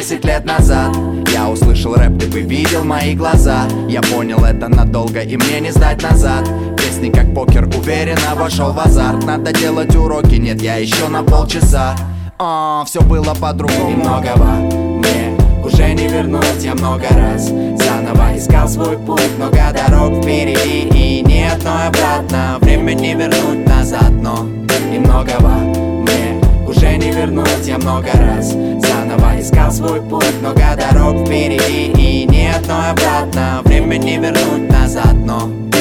10 лет назад. Я услышал рэп, ты бы видел мои глаза. Я понял, это надолго и мне не сдать назад. Песни как покер, уверенно вошел в азарт. Надо делать уроки, нет, я еще на полчаса. Все было по-другому. И многого мне уже не вернуть. Я много раз заново искал свой путь. Много дорог впереди и ни одной обратно. Время не вернуть назад, но и многого мне уже не вернуть. Я много раз заново искал свой путь. Много дорог впереди и ни одной обратно. Время не вернуть назад, но